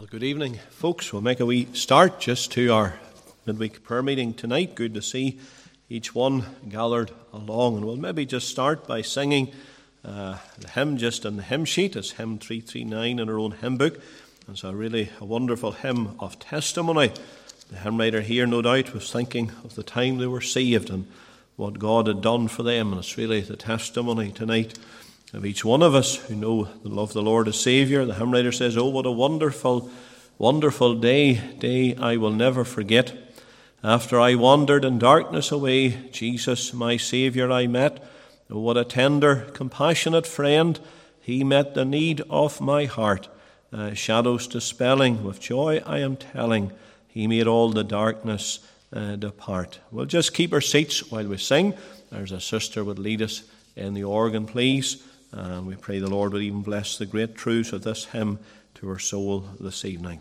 Well, good evening, folks. We'll make a wee start just to our midweek prayer meeting tonight. Good to see each one gathered along. And we'll maybe just start by singing the hymn just on the hymn sheet. It's hymn 339 in our own hymn book. It's a wonderful hymn of testimony. The hymn writer here, no doubt, was thinking of the time they were saved and what God had done for them. And it's really the testimony tonight of each one of us who know and love the Lord as Saviour. The hymn writer says, "Oh, what a wonderful, wonderful day I will never forget. After I wandered in darkness away, Jesus, my Saviour, I met. Oh, what a tender, compassionate friend. He met the need of my heart. Shadows dispelling, with joy I am telling, He made all the darkness depart." We'll just keep our seats while we sing. There's a sister would lead us in the organ, please. And we pray the Lord would even bless the great truths of this hymn to our soul this evening.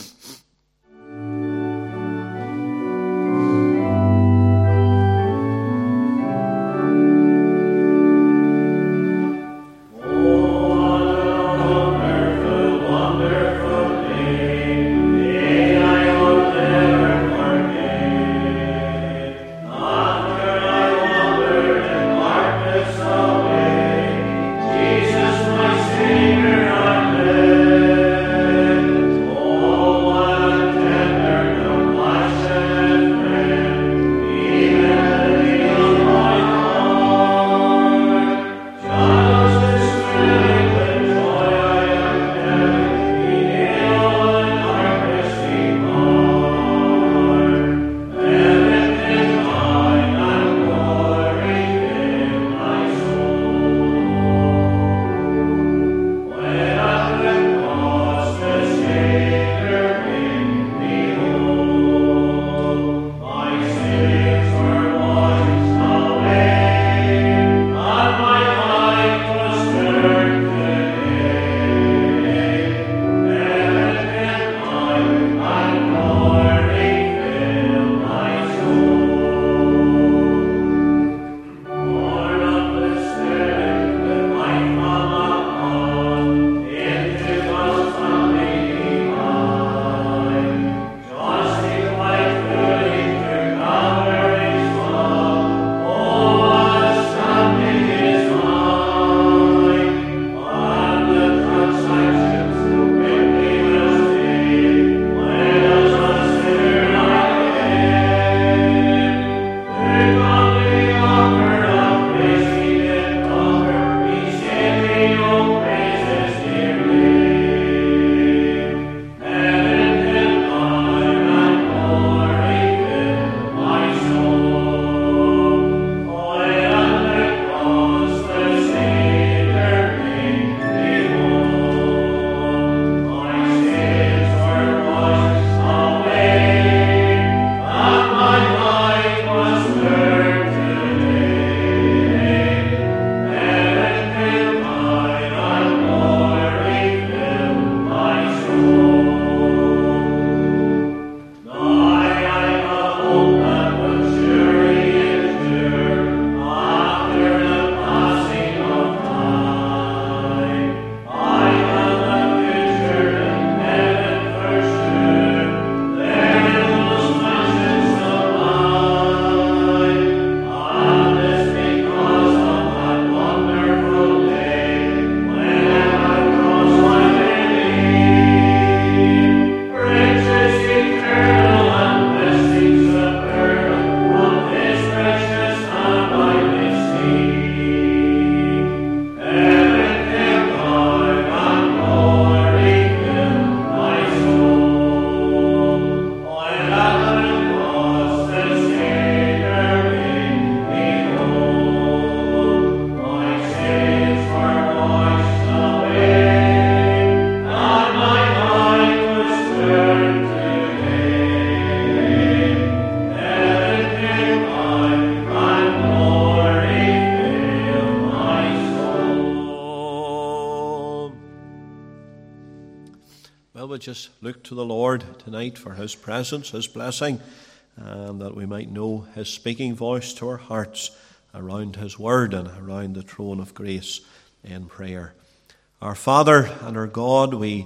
Just look to the Lord tonight for His presence, His blessing, and that we might know His speaking voice to our hearts around His word and around the throne of grace in prayer. Our Father and our God, we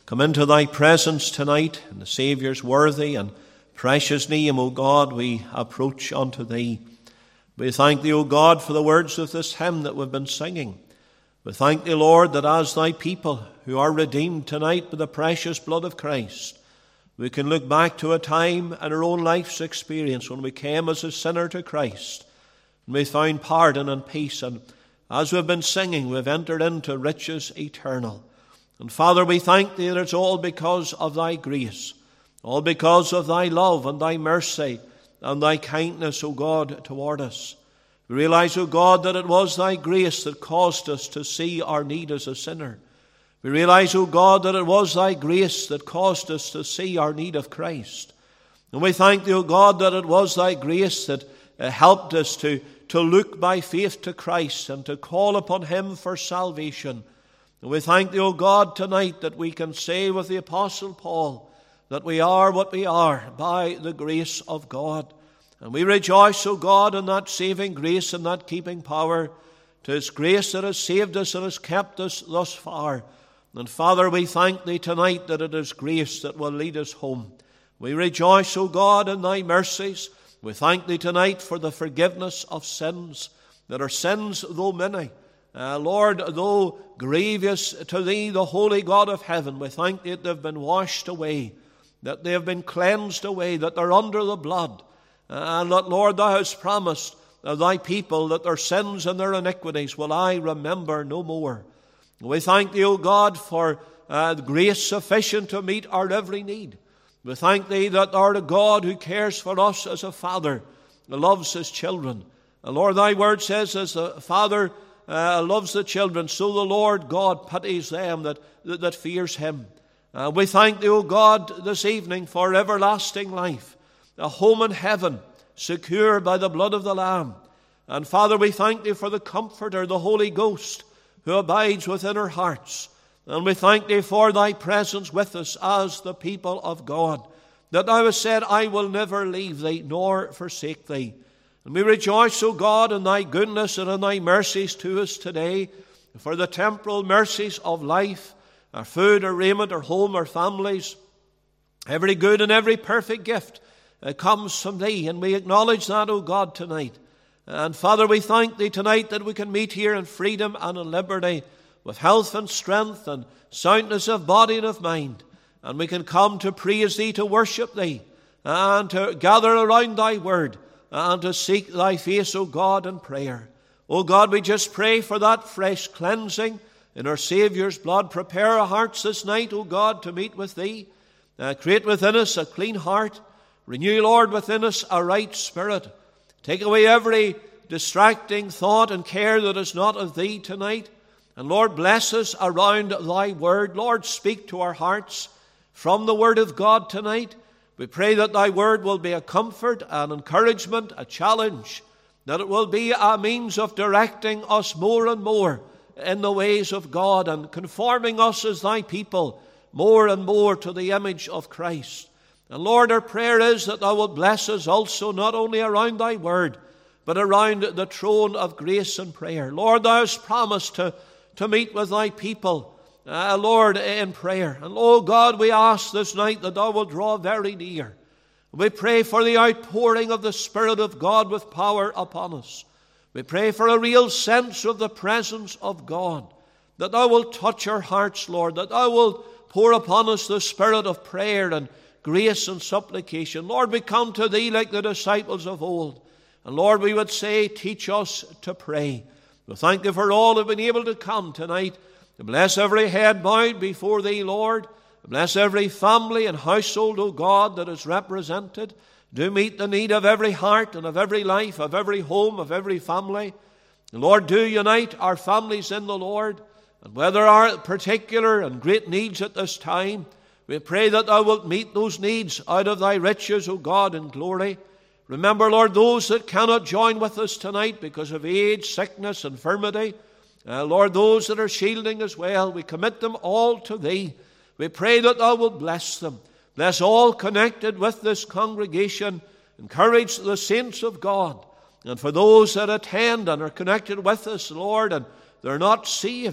come into thy presence tonight in the Saviour's worthy and precious name, O God, we approach unto thee. We thank thee, O God, for the words of this hymn that we've been singing. We thank thee, Lord, that as thy people who are redeemed tonight by the precious blood of Christ, we can look back to a time in our own life's experience when we came as a sinner to Christ, and we found pardon and peace, and as we've been singing, we've entered into riches eternal. And Father, we thank thee that it's all because of thy grace, all because of thy love and thy mercy and thy kindness, O God, toward us. We realize, O God, that it was thy grace that caused us to see our need as a sinner. We realize, O God, that it was thy grace that caused us to see our need of Christ. And we thank thee, O God, that it was thy grace that helped us to look by faith to Christ and to call upon him for salvation. And we thank thee, O God, tonight that we can say with the Apostle Paul that we are what we are by the grace of God. And we rejoice, O God, in that saving grace and that keeping power. 'Tis grace that has saved us and has kept us thus far. And Father, we thank thee tonight that it is grace that will lead us home. We rejoice, O God, in thy mercies. We thank thee tonight for the forgiveness of sins, that are sins though many. Lord, though grievous to thee, the holy God of heaven, we thank thee that they've been washed away, that they have been cleansed away, that they're under the blood. And that, Lord, thou hast promised thy people that their sins and their iniquities will I remember no more. We thank thee, O God, for grace sufficient to meet our every need. We thank thee that thou art a God who cares for us as a father, loves his children. And Lord, thy word says, as the father loves the children, so the Lord God pities them that fears him. We thank thee, O God, this evening for everlasting life, a home in heaven, secure by the blood of the Lamb. And Father, we thank thee for the Comforter, the Holy Ghost, who abides within our hearts. And we thank thee for thy presence with us as the people of God, that thou hast said, I will never leave thee nor forsake thee. And we rejoice, O God, in thy goodness and in thy mercies to us today, for the temporal mercies of life, our food, our raiment, our home, our families. Every good and every perfect gift comes from thee, and we acknowledge that, O God, tonight. And Father, we thank thee tonight that we can meet here in freedom and in liberty, with health and strength and soundness of body and of mind. And we can come to praise thee, to worship thee, and to gather around thy word, and to seek thy face, O God, in prayer. O God, we just pray for that fresh cleansing in our Saviour's blood. Prepare our hearts this night, O God, to meet with thee. Create within us a clean heart. Renew, Lord, within us a right spirit. Take away every distracting thought and care that is not of thee tonight. And Lord, bless us around thy word. Lord, speak to our hearts from the word of God tonight. We pray that thy word will be a comfort, an encouragement, a challenge, that it will be a means of directing us more and more in the ways of God and conforming us as thy people more and more to the image of Christ. And Lord, our prayer is that thou wilt bless us also not only around thy word, but around the throne of grace and prayer. Lord, thou hast promised to meet with thy people, Lord, in prayer. And, oh God, we ask this night that thou wilt draw very near. We pray for the outpouring of the Spirit of God with power upon us. We pray for a real sense of the presence of God, that thou wilt touch our hearts, Lord, that thou wilt pour upon us the spirit of prayer and grace and supplication. Lord, we come to thee like the disciples of old. And Lord, we would say, teach us to pray. We thank you for all who have been able to come tonight. Bless every head bowed before thee, Lord. Bless every family and household, O God, that is represented. Do meet the need of every heart and of every life, of every home, of every family. And Lord, do unite our families in the Lord. And where there are particular and great needs at this time, we pray that thou wilt meet those needs out of thy riches, O God, in glory. Remember, Lord, those that cannot join with us tonight because of age, sickness, infirmity. Lord, those that are shielding as well, we commit them all to thee. We pray that thou wilt bless them. Bless all connected with this congregation. Encourage the saints of God. And for those that attend and are connected with us, Lord, and they're not saved,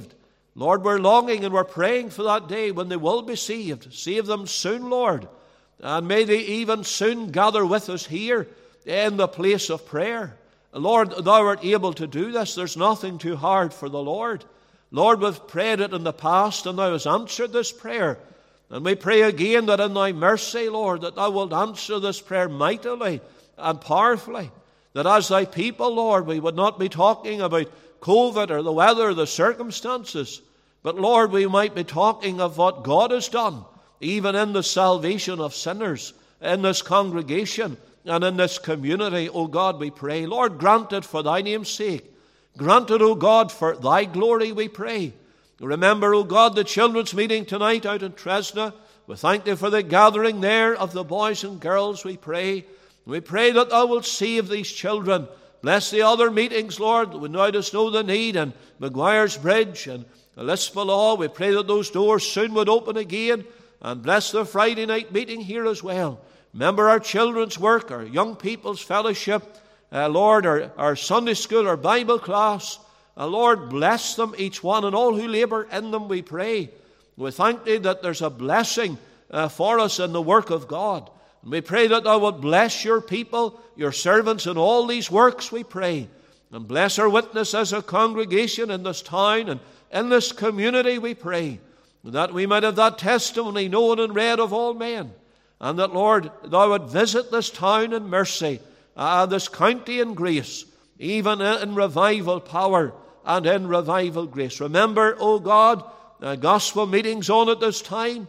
Lord, we're longing and we're praying for that day when they will be saved. Save them soon, Lord. And may they even soon gather with us here in the place of prayer. Lord, thou art able to do this. There's nothing too hard for the Lord. Lord, we've prayed it in the past, and thou hast answered this prayer. And we pray again that in thy mercy, Lord, that thou wilt answer this prayer mightily and powerfully. That as thy people, Lord, we would not be talking about COVID or the weather or the circumstances, but Lord, we might be talking of what God has done, even in the salvation of sinners, in this congregation and in this community. O God, we pray. Lord, grant it for thy name's sake. Grant it, O God, for thy glory, we pray. Remember, O God, the children's meeting tonight out in Tresna. We thank thee for the gathering there of the boys and girls, we pray. We pray that thou wilt save these children. Bless the other meetings, Lord. We now just know the need, and Maguire's Bridge and Lisbalaw. We pray that those doors soon would open again. And bless the Friday night meeting here as well. Remember our children's work, our young people's fellowship, Lord, our Sunday school, our Bible class. Lord, bless them, each one, and all who labour in them, we pray. We thank thee that there's a blessing for us in the work of God. And we pray that thou wilt bless your people, your servants in all these works, we pray. And bless our witness as a congregation in this town and in this community, we pray. That we might have that testimony known and read of all men. And that, Lord, thou would visit this town in mercy, this county in grace, even in revival power and in revival grace. Remember, O God, gospel meetings on at this time.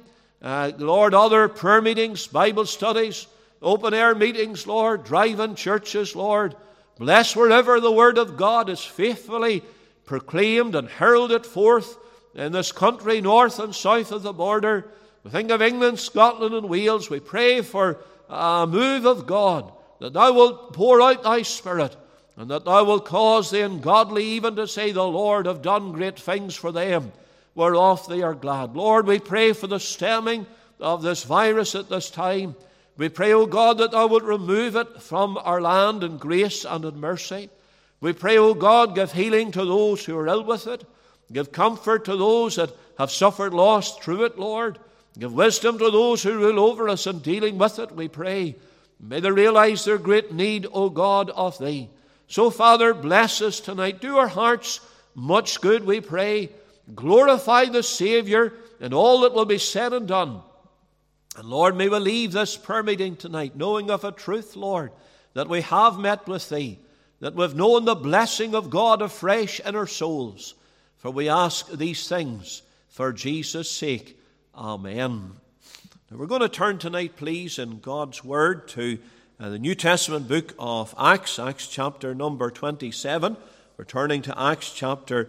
Lord, other prayer meetings, Bible studies, open-air meetings, Lord, drive-in churches, Lord. Bless wherever the word of God is faithfully proclaimed and heralded forth in this country, north and south of the border. We think of England, Scotland, and Wales. We pray for a move of God, that thou wilt pour out thy Spirit, and that thou wilt cause the ungodly even to say, the Lord have done great things for them, whereof they are glad. Lord, we pray for the stemming of this virus at this time. We pray, O God, that thou wilt remove it from our land in grace and in mercy. We pray, O God, give healing to those who are ill with it. Give comfort to those that have suffered loss through it, Lord. Give wisdom to those who rule over us in dealing with it, we pray. May they realize their great need, O God, of thee. So, Father, bless us tonight. Do our hearts much good, we pray. Glorify the Savior in all that will be said and done. And Lord, may we leave this prayer meeting tonight knowing of a truth, Lord, that we have met with thee, that we've known the blessing of God afresh in our souls. For we ask these things for Jesus' sake. Amen. Now we're going to turn tonight, please, in God's Word to the New Testament book of Acts, Acts chapter number 27. We're turning to Acts chapter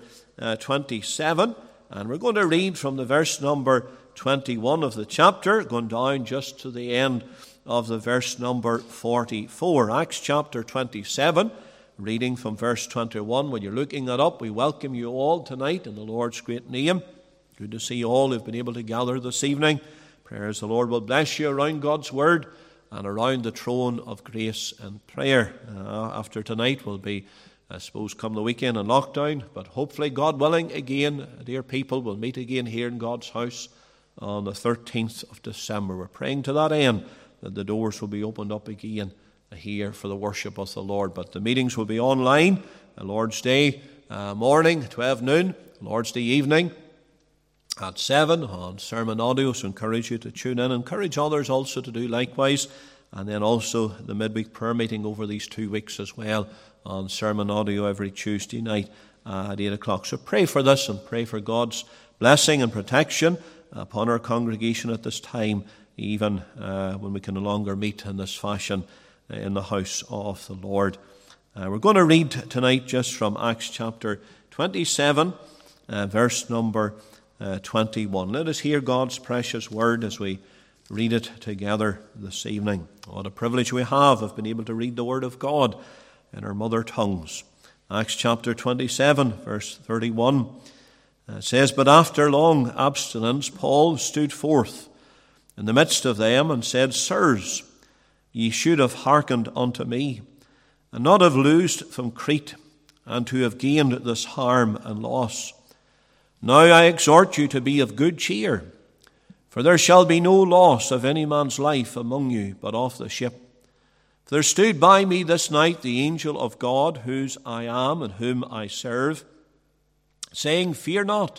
27, and we're going to read from the verse number 21 of the chapter, going down just to the end of the verse number 44. Acts chapter 27, reading from verse 21. When you're looking that up, we welcome you all tonight in the Lord's great name. Good to see all who've been able to gather this evening. Prayers the Lord will bless you around God's Word and around the throne of grace and prayer. After tonight will be, I suppose, come the weekend and lockdown, but hopefully, God willing, again, dear people, we'll meet again here in God's house on the 13th of December. We're praying to that end that the doors will be opened up again here for the worship of the Lord. But the meetings will be online, Lord's Day morning, 12 noon, Lord's Day evening at 7 on sermon audio. So encourage you to tune in. Encourage others also to do likewise. And then also the midweek prayer meeting over these 2 weeks as well on sermon audio every Tuesday night at 8 o'clock. So pray for this and pray for God's blessing and protection upon our congregation at this time, even when we can no longer meet in this fashion in the house of the Lord. We're going to read tonight just from Acts chapter 27, verse number 21. Let us hear God's precious word as we read it together this evening. What a privilege we have of being able to read the word of God in our mother tongues. Acts chapter 27, verse 31 says, But after long abstinence, Paul stood forth in the midst of them and said, Sirs, ye should have hearkened unto me, and not have loosed from Crete, and to have gained this harm and loss. Now I exhort you to be of good cheer, for there shall be no loss of any man's life among you, but of the ship. For there stood by me this night the angel of God, whose I am and whom I serve, saying, Fear not,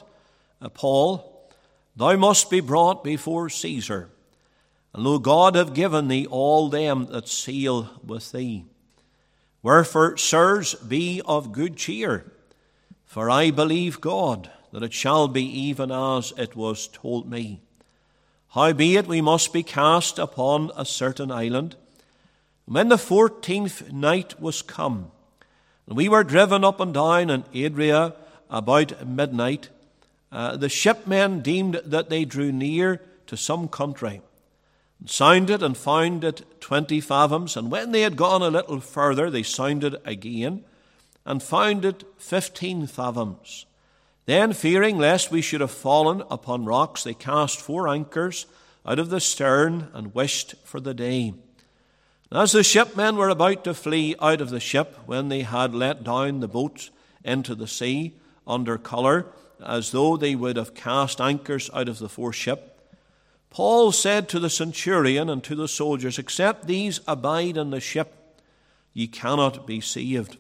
Paul, thou must be brought before Caesar. And lo, God have given thee all them that sail with thee. Wherefore, sirs, be of good cheer, for I believe God, that it shall be even as it was told me. Howbeit we must be cast upon a certain island. When the 14th night was come, and we were driven up and down in Adria about midnight, the shipmen deemed that they drew near to some country, and sounded and found it 20 fathoms. And when they had gone a little further, they sounded again, and found it 15 fathoms. Then, fearing lest we should have fallen upon rocks, they cast 4 anchors out of the stern, and wished for the day. As the shipmen were about to flee out of the ship, when they had let down the boat into the sea under colour, as though they would have cast anchors out of the foreship, Paul said to the centurion and to the soldiers, Except these abide in the ship, ye cannot be saved.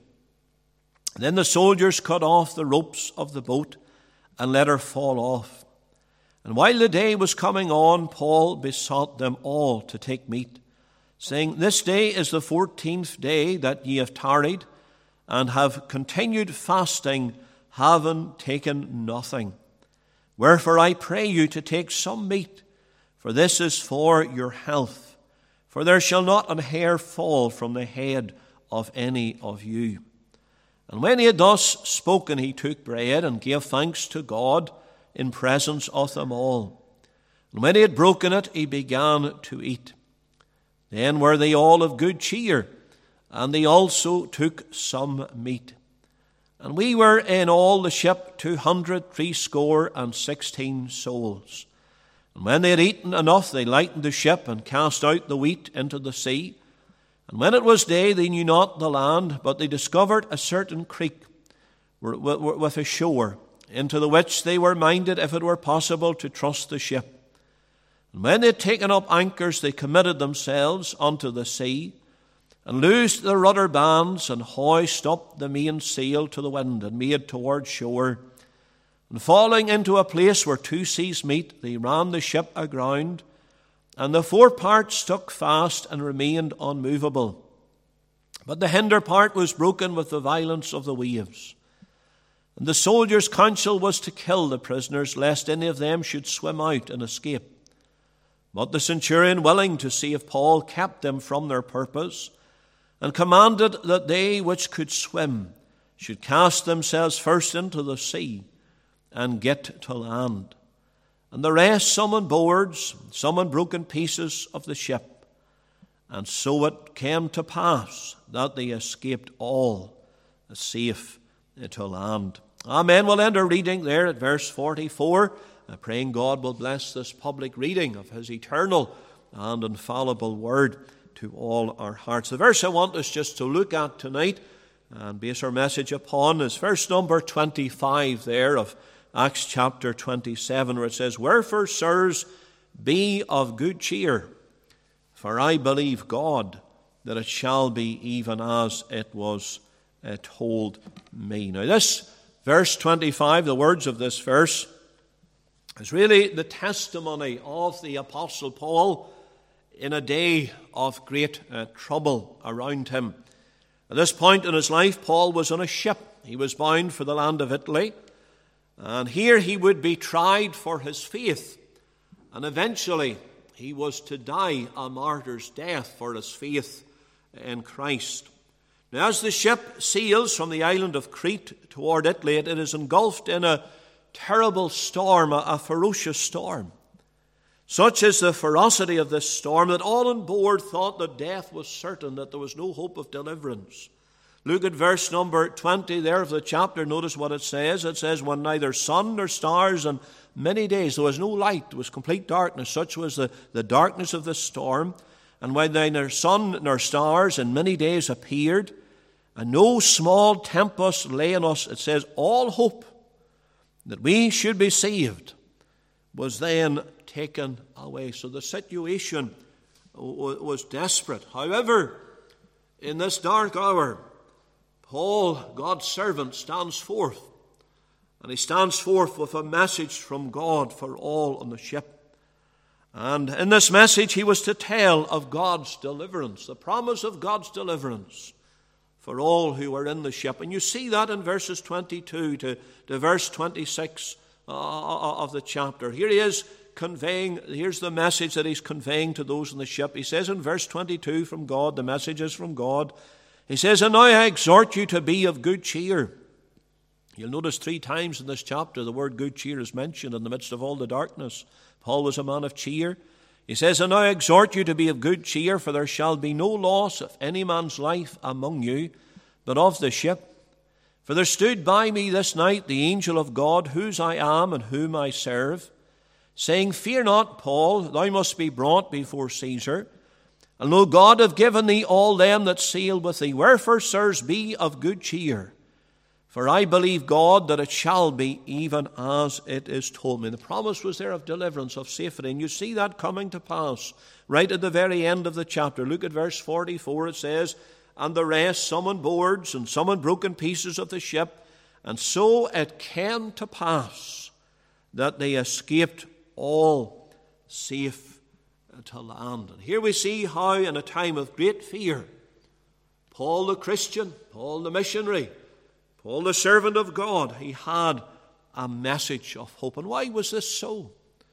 Then the soldiers cut off the ropes of the boat and let her fall off. And while the day was coming on, Paul besought them all to take meat, saying, This day is the 14th day that ye have tarried, and have continued fasting, having taken nothing. Wherefore I pray you to take some meat, for this is for your health. For there shall not an hair fall from the head of any of you. And when he had thus spoken, he took bread, and gave thanks to God in presence of them all. And when he had broken it, he began to eat. Then were they all of good cheer, and they also took some meat. And we were in all the ship 260 souls. And when they had eaten enough, they lightened the ship, and cast out the wheat into the sea. And when it was day, they knew not the land, but they discovered a certain creek with a shore, into the which they were minded, if it were possible, to trust the ship. And when they had taken up anchors, they committed themselves unto the sea, and loosed the rudder bands, and hoised up the main sail to the wind, and made toward shore. And falling into a place where 2 seas meet, they ran the ship aground, and the 4 parts stuck fast and remained unmovable. But the hinder part was broken with the violence of the waves. And the soldiers' counsel was to kill the prisoners, lest any of them should swim out and escape. But the centurion, willing to save Paul, kept them from their purpose, and commanded that they which could swim should cast themselves first into the sea and get to land. And the rest, some on boards, some on broken pieces of the ship. And so it came to pass that they escaped all safe to land. Amen. We'll end our reading there at verse 44. Praying God will bless this public reading of His eternal and infallible word to all our hearts. The verse I want us just to look at tonight and base our message upon is verse number 25 there of Acts chapter 27, where it says, Wherefore, sirs, be of good cheer, for I believe God, that it shall be even as it was told me. Now this verse 25, the words of this verse, is really the testimony of the Apostle Paul in a day of great trouble around him. At this point in his life, Paul was on a ship. He was bound for the land of Italy. And here he would be tried for his faith. And eventually he was to die a martyr's death for his faith in Christ. Now as the ship sails from the island of Crete toward Italy, it is engulfed in a terrible storm, a ferocious storm. Such is the ferocity of this storm that all on board thought that death was certain, that there was no hope of deliverance. Look at verse number 20 there of the chapter. Notice what it says. It says, when neither sun nor stars and many days, there was no light, there was complete darkness. Such was the darkness of the storm. And when neither sun nor stars in many days appeared, and no small tempest lay on us, it says, all hope that we should be saved, was then taken away. So the situation was desperate. However, in this dark hour, Paul, God's servant, stands forth. And he stands forth with a message from God for all on the ship. And in this message he was to tell of God's deliverance, the promise of God's deliverance for all who were in the ship. And you see that in verses 22 to verse 26 of the chapter. Here he is conveying, here's the message that he's conveying to those in the ship. He says in verse 22 from God, the message is from God. He says, "And now I exhort you to be of good cheer." You'll notice 3 times in this chapter the word good cheer is mentioned in the midst of all the darkness. Paul was a man of cheer. He says, "And now I exhort you to be of good cheer, for there shall be no loss of any man's life among you, but of the ship. For there stood by me this night the angel of God, whose I am and whom I serve, saying, Fear not, Paul, thou must be brought before Caesar. And lo, God have given thee all them that sail with thee. Wherefore, sirs, be of good cheer. For I believe God that it shall be even as it is told me." The promise was there of deliverance, of safety. And you see that coming to pass right at the very end of the chapter. Look at verse 44. It says, "And the rest, some on boards and some on broken pieces of the ship. And so it came to pass that they escaped all safe to land." And here we see how in a time of great fear, Paul the Christian, Paul the missionary, Paul the servant of God, he had a message of hope. And why was this so?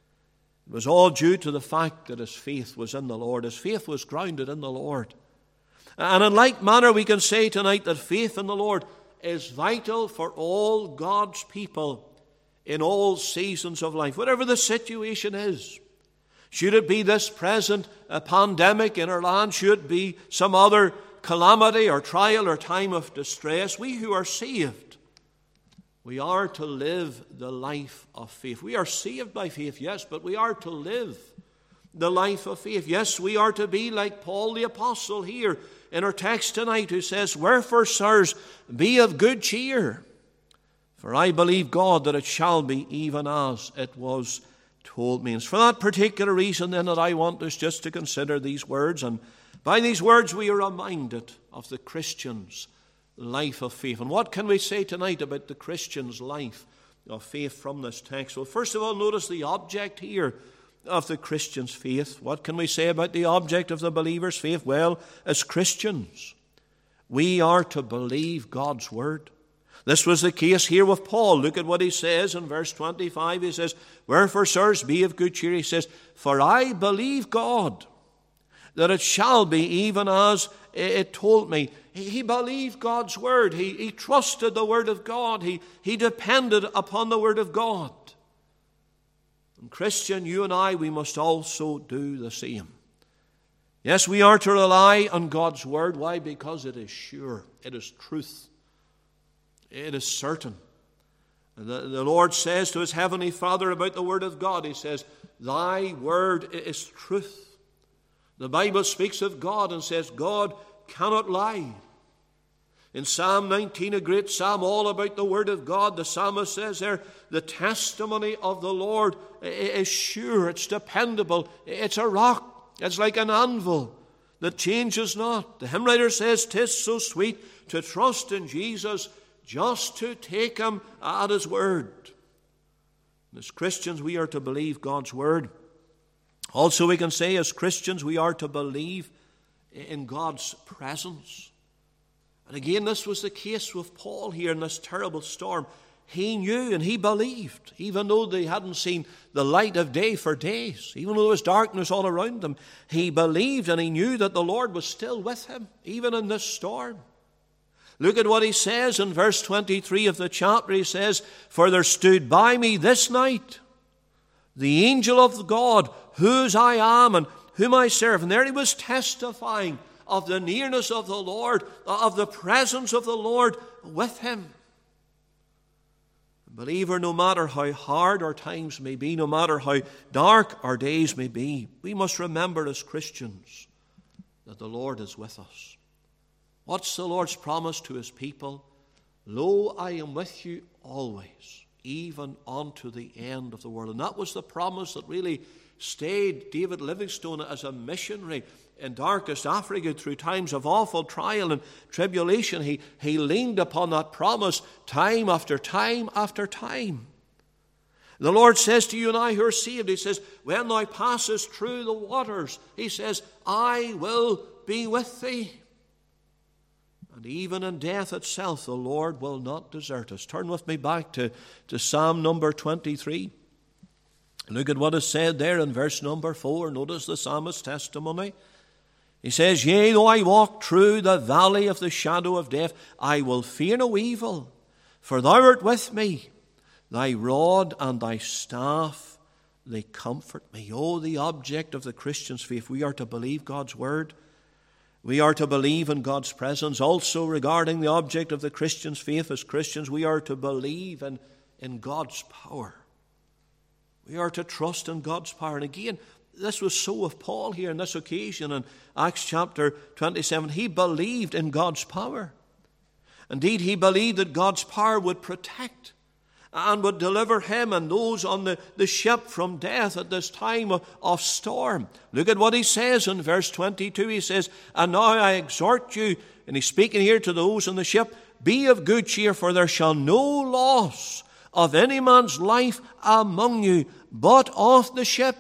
It was all due to the fact that his faith was in the Lord. His faith was grounded in the Lord. And in like manner we can say tonight that faith in the Lord is vital for all God's people in all seasons of life, whatever the situation is. Should it be this present pandemic in our land, should it be some other calamity or trial or time of distress, we who are saved, we are to live the life of faith. We are saved by faith, yes, but we are to live the life of faith. Yes, we are to be like Paul the apostle here in our text tonight, who says, "Wherefore, sirs, be of good cheer, for I believe God that it shall be even as it was told me." And it's for that particular reason then that I want us just to consider these words. And by these words we are reminded of the Christian's life of faith. And what can we say tonight about the Christian's life of faith from this text? Well, first of all, notice the object here of the Christian's faith. What can we say about the object of the believer's faith? Well, as Christians, we are to believe God's word. This was the case here with Paul. Look at what he says in verse 25. He says, "Wherefore, sirs, be of good cheer." He says, "For I believe God that it shall be even as it told me." He believed God's word. He trusted the word of God. He depended upon the word of God. And Christian, you and I, we must also do the same. Yes, we are to rely on God's word. Why? Because it is sure. It is truth. It is certain. The Lord says to his heavenly Father about the word of God, he says, "Thy word is truth." The Bible speaks of God and says God cannot lie. In Psalm 19, a great psalm all about the word of God, the psalmist says there, the testimony of the Lord is sure, it's dependable, it's a rock, it's like an anvil that changes not. The hymn writer says, "'Tis so sweet to trust in Jesus, just to take him at his word." And as Christians, we are to believe God's word. Also, we can say as Christians, we are to believe in God's presence. And again, this was the case with Paul here in this terrible storm. He knew and he believed, even though they hadn't seen the light of day for days, even though there was darkness all around them, he believed and he knew that the Lord was still with him, even in this storm. Look at what he says in verse 23 of the chapter. He says, "For there stood by me this night the angel of God, whose I am and whom I serve." And there he was testifying of the nearness of the Lord, of the presence of the Lord with him. Believer, no matter how hard our times may be, no matter how dark our days may be, we must remember as Christians that the Lord is with us. What's the Lord's promise to his people? "Lo, I am with you always, even unto the end of the world. And that was the promise that really stayed David Livingstone as a missionary in darkest Africa through times of awful trial and tribulation. He leaned upon that promise time after time after time. The Lord says to you and I who are saved, He says, when thou passest through the waters, He says, I will be with thee. And even in death itself, the Lord will not desert us. Turn with me back to Psalm number 23. Look at what is said there in verse number 4. Notice the psalmist's testimony. He says, yea, though I walk through the valley of the shadow of death, I will fear no evil, for thou art with me. Thy rod and thy staff, they comfort me. Oh, the object of the Christian's faith. We are to believe God's word. We are to believe in God's presence. Also, regarding the object of the Christian's faith as Christians, we are to believe in God's power. We are to trust in God's power. And again, this was so of Paul here on this occasion in Acts chapter 27. He believed in God's power. Indeed, he believed that God's power would protect and would deliver him and those on the ship from death at this time of storm. Look at what he says in verse 22. He says, and now I exhort you, and he's speaking here to those on the ship, be of good cheer, for there shall no loss of any man's life among you, but of the ship.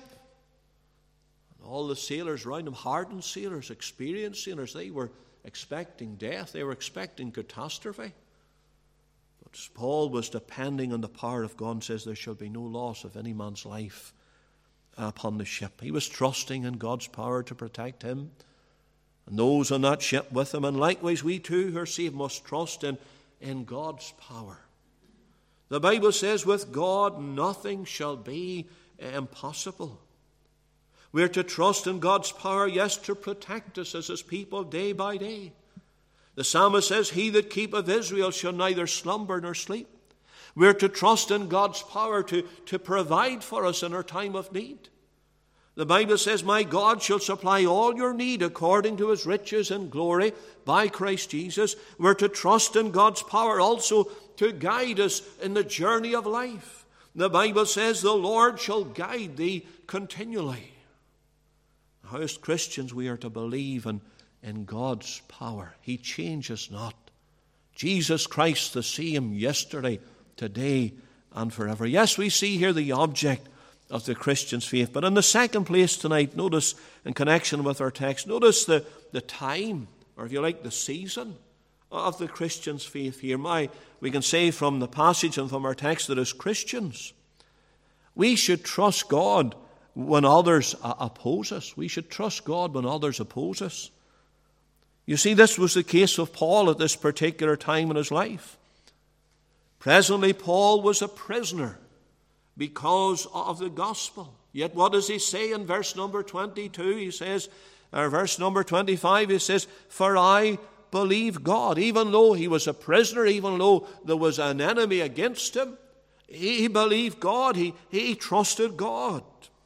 And all the sailors around him, hardened sailors, experienced sailors, they were expecting death. They were expecting catastrophe. But Paul was depending on the power of God and says there shall be no loss of any man's life upon the ship. He was trusting in God's power to protect him and those on that ship with him. And likewise, we too who are saved must trust in God's power. The Bible says, with God nothing shall be impossible. We are to trust in God's power, yes, to protect us as His people day by day. The psalmist says, he that keepeth Israel shall neither slumber nor sleep. We are to trust in God's power to provide for us in our time of need. The Bible says, my God shall supply all your need according to His riches and glory by Christ Jesus. We're to trust in God's power also to guide us in the journey of life. The Bible says, the Lord shall guide thee continually. How as Christians we are to believe in God's power. He changes not. Jesus Christ the same yesterday, today, and forever. Yes, we see here the object of the Christian's faith. But in the second place tonight, notice in connection with our text, notice the time, or if you like, the season of the Christian's faith here. We can say from the passage and from our text that as Christians, we should trust God when others oppose us. We should trust God when others oppose us. You see, this was the case of Paul at this particular time in his life. Presently, Paul was a prisoner because of the gospel. Yet what does he say in verse number 22? He says, or verse number 25, he says, for I believe God. Even though he was a prisoner, even though there was an enemy against him, he believed God. He trusted God.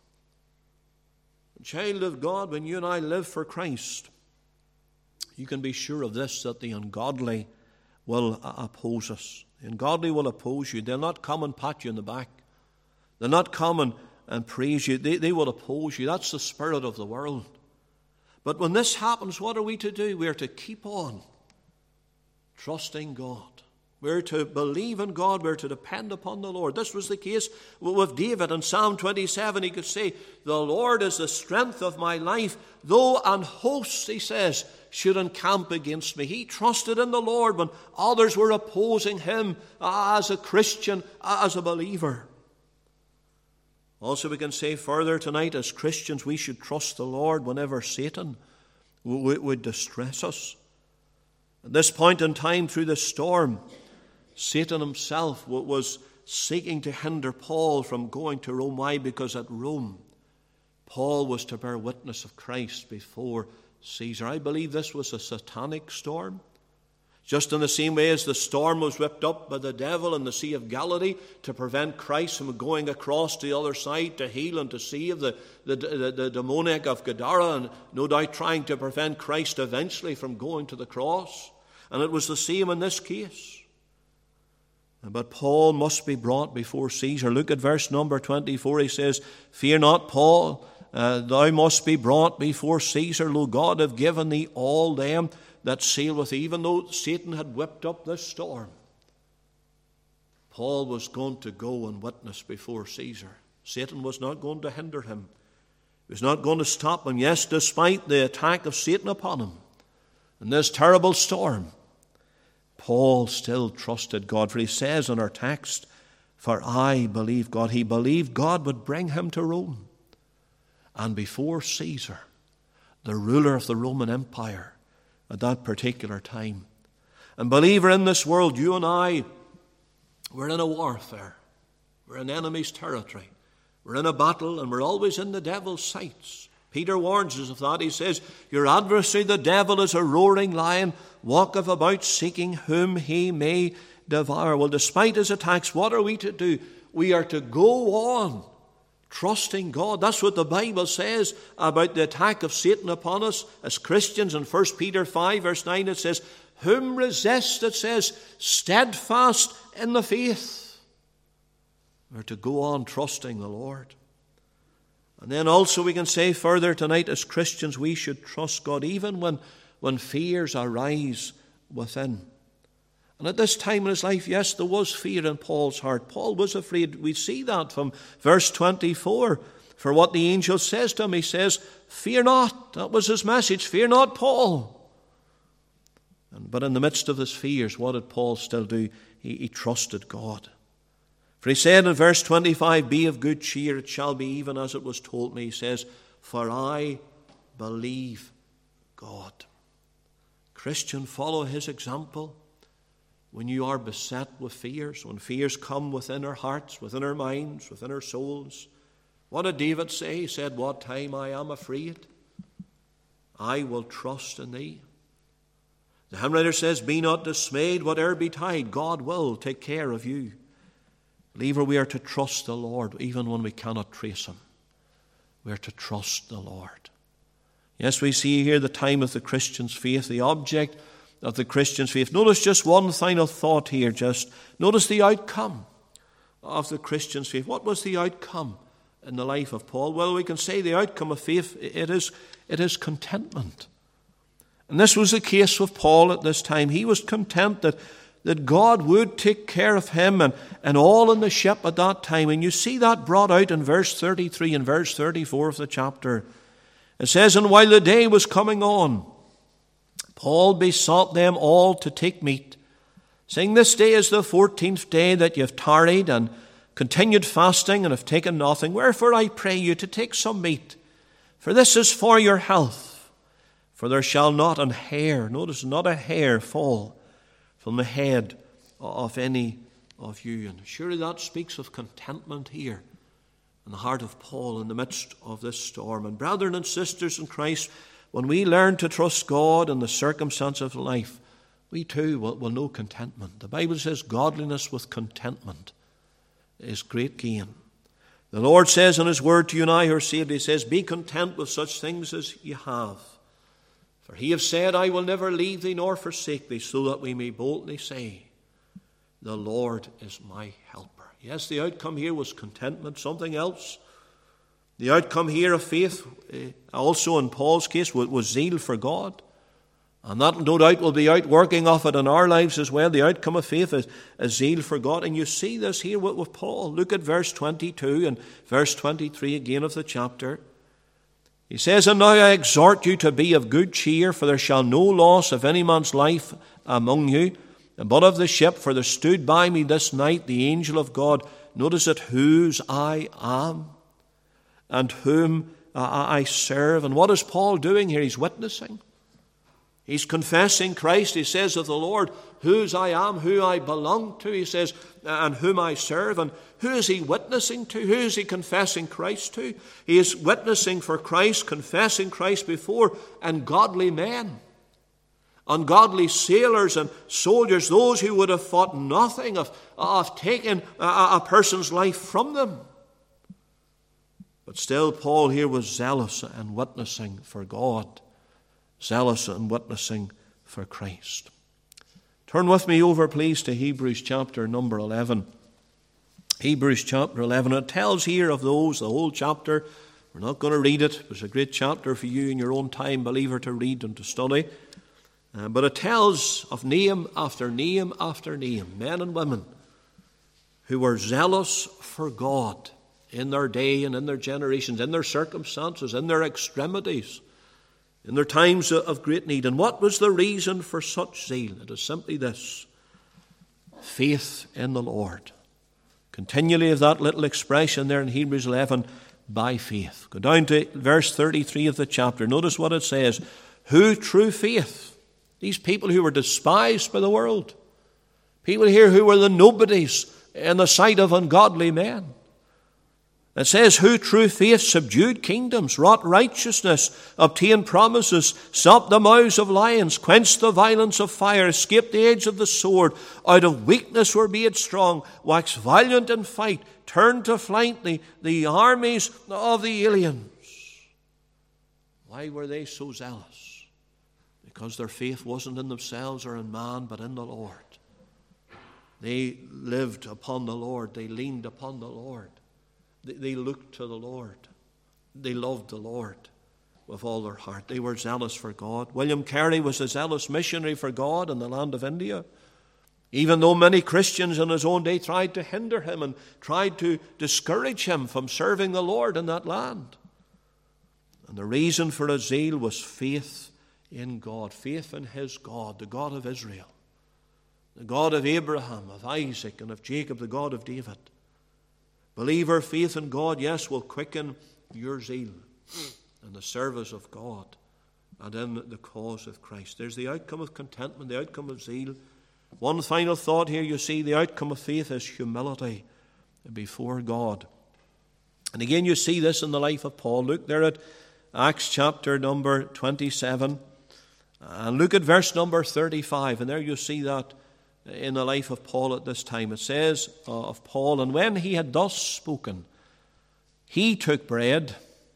Child of God, when you and I live for Christ, you can be sure of this, that the ungodly will oppose us. The ungodly will oppose you. They'll not come and pat you in the back. They'll not come and praise you. They will oppose you. That's the spirit of the world. But when this happens, what are we to do? We are to keep on trusting God. We're to believe in God. We're to depend upon the Lord. This was the case with David. In Psalm 27, he could say, the Lord is the strength of my life. Though an host, he says, should encamp against me. He trusted in the Lord when others were opposing him as a Christian, as a believer. Also, we can say further tonight, as Christians, we should trust the Lord whenever Satan would distress us. At this point in time, through the storm, Satan himself was seeking to hinder Paul from going to Rome. Why? Because at Rome, Paul was to bear witness of Christ before Caesar. I believe this was a satanic storm. Just in the same way as the storm was whipped up by the devil in the Sea of Galilee to prevent Christ from going across to the other side to heal and to save the demoniac of Gadara, and no doubt trying to prevent Christ eventually from going to the cross. And it was the same in this case. But Paul must be brought before Caesar. Look at verse number 24. He says, "Fear not, Paul, thou must be brought before Caesar. Lo, God have given thee all them that sail with thee." Even though Satan had whipped up this storm, Paul was going to go and witness before Caesar. Satan was not going to hinder him. He was not going to stop him. Yes, despite the attack of Satan upon him and this terrible storm, Paul still trusted God. For he says in our text, "For I believe God." He believed God would bring him to Rome and before Caesar, the ruler of the Roman Empire at that particular time. And believer, in this world, you and I, we're in a warfare. We're in enemy's territory. We're in a battle, and we're always in the devil's sights. Peter warns us of that. He says, "Your adversary, the devil, is a roaring lion, walketh about seeking whom he may devour." Well, despite his attacks, what are we to do? We are to go on trusting God. That's what the Bible says about the attack of Satan upon us as Christians. In 1 Peter 5, verse 9, it says, "Whom resist," it says, "steadfast in the faith." We're to go on trusting the Lord. And then also we can say further tonight, as Christians, we should trust God even when fears arise within. And at this time in his life, yes, there was fear in Paul's heart. Paul was afraid. We see that from verse 24. For what the angel says to him, he says, "Fear not." That was his message. "Fear not, Paul." But in the midst of his fears, what did Paul still do? He trusted God. For he said in verse 25, "Be of good cheer, it shall be even as it was told me." He says, "For I believe God." Christian, follow his example. When you are beset with fears, when fears come within our hearts, within our minds, within our souls, what did David say? He said, "What time I am afraid, I will trust in thee." The hymn writer says, "Be not dismayed, whate'er betide, God will take care of you." Believer, we are to trust the Lord even when we cannot trace him. We are to trust the Lord. Yes, we see here the time of the Christian's faith, the object of the Christian's faith. Notice just one final thought here. Just notice the outcome of the Christian's faith. What was the outcome in the life of Paul? Well, we can say the outcome of faith, it is contentment. And this was the case with Paul at this time. He was content that God would take care of him and all in the ship at that time. And you see that brought out in verse 33 and verse 34 of the chapter. It says, "And while the day was coming on, Paul besought them all to take meat, saying, This day is the 14th day that ye have tarried and continued fasting and have taken nothing. Wherefore I pray you to take some meat, for this is for your health. For there shall not an hair," notice, not a hair, "fall from the head of any of you." And surely that speaks of contentment here in the heart of Paul in the midst of this storm. And brethren and sisters in Christ, when we learn to trust God in the circumstance of life, we too will know contentment. The Bible says godliness with contentment is great gain. The Lord says in his word to you and I who are saved, he says, "Be content with such things as you have. For he have said, I will never leave thee nor forsake thee, so that we may boldly say, The Lord is my helper." Yes, the outcome here was contentment. Something else. The outcome here of faith, also in Paul's case, was zeal for God. And that no doubt will be outworking of it in our lives as well. The outcome of faith is zeal for God. And you see this here with Paul. Look at verse 22 and verse 23 again of the chapter. He says, "And now I exhort you to be of good cheer, for there shall no loss of any man's life among you, but of the ship, for there stood by me this night the angel of God." Notice it, "whose I am, and whom I serve." And what is Paul doing here? He's witnessing. He's confessing Christ. He says of the Lord, "whose I am," who I belong to. He says, "and whom I serve." And who is he witnessing to? Who is he confessing Christ to? He is witnessing for Christ, confessing Christ before ungodly men, ungodly sailors and soldiers, those who would have thought nothing of taking a person's life from them. But still, Paul here was zealous and witnessing for God, zealous and witnessing for Christ. Turn with me over, please, to Hebrews chapter number 11. Hebrews chapter 11. It tells here of those, the whole chapter. We're not going to read it. It was a great chapter for you in your own time, believer, to read and to study. But it tells of name after name after name, men and women who were zealous for God in their day and in their generations, in their circumstances, in their extremities, in their times of great need. And what was the reason for such zeal? It is simply this: faith in the Lord. Continually of that little expression there in Hebrews 11, by faith. Go down to verse 33 of the chapter. Notice what it says. Who through faith, these people who were despised by the world, people here who were the nobodies in the sight of ungodly men. It says, who through faith subdued kingdoms, wrought righteousness, obtained promises, stopped the mouths of lions, quenched the violence of fire, escaped the edge of the sword, out of weakness were made strong, waxed valiant in fight, turned to flight the armies of the aliens. Why were they so zealous? Because their faith wasn't in themselves or in man, but in the Lord. They lived upon the Lord. They leaned upon the Lord. They looked to the Lord. They loved the Lord with all their heart. They were zealous for God. William Carey was a zealous missionary for God in the land of India. Even though many Christians in his own day tried to hinder him and tried to discourage him from serving the Lord in that land. And the reason for his zeal was faith in God, faith in his God, the God of Israel, the God of Abraham, of Isaac, and of Jacob, the God of David. Believer, faith in God, yes, will quicken your zeal in the service of God and in the cause of Christ. There's the outcome of contentment, the outcome of zeal. One final thought here, you see, the outcome of faith is humility before God. And again, you see this in the life of Paul. Look there at Acts chapter number 27 and look at verse number 35. And there you see that in the life of Paul at this time. It says of Paul, and when he had thus spoken, he took bread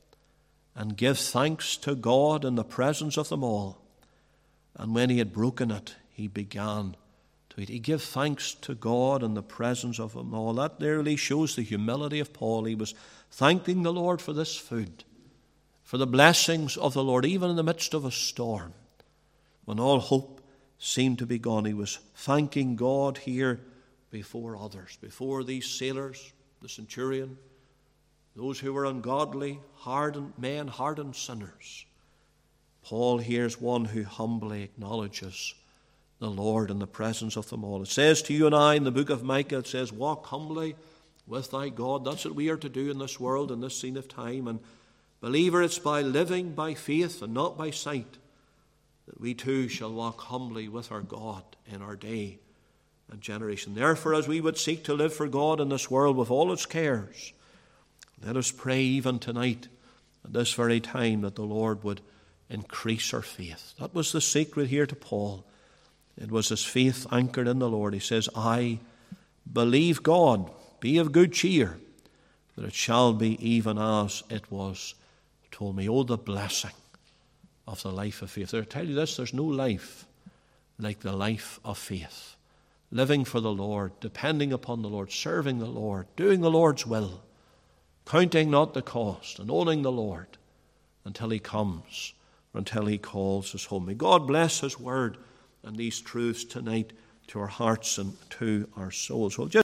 and gave thanks to God in the presence of them all. And when he had broken it, he began to eat. He gave thanks to God in the presence of them all. That really shows the humility of Paul. He was thanking the Lord for this food, for the blessings of the Lord, even in the midst of a storm, when all hope seemed to be gone. He was thanking God here before others, before these sailors, the centurion, those who were ungodly, hardened men, hardened sinners. Paul here is one who humbly acknowledges the Lord in the presence of them all. It says to you and I in the book of Micah, it says, walk humbly with thy God. That's what we are to do in this world, in this scene of time. And believer, it's by living by faith and not by sight that we too shall walk humbly with our God in our day and generation. Therefore, as we would seek to live for God in this world with all its cares, let us pray even tonight at this very time that the Lord would increase our faith. That was the secret here to Paul. It was his faith anchored in the Lord. He says, I believe God, be of good cheer, that it shall be even as it was told me. Oh, the blessing of the life of faith. I tell you this, there's no life like the life of faith. Living for the Lord, depending upon the Lord, serving the Lord, doing the Lord's will, counting not the cost, and owning the Lord until he comes, or until he calls us home. May God bless his word and these truths tonight to our hearts and to our souls. Well,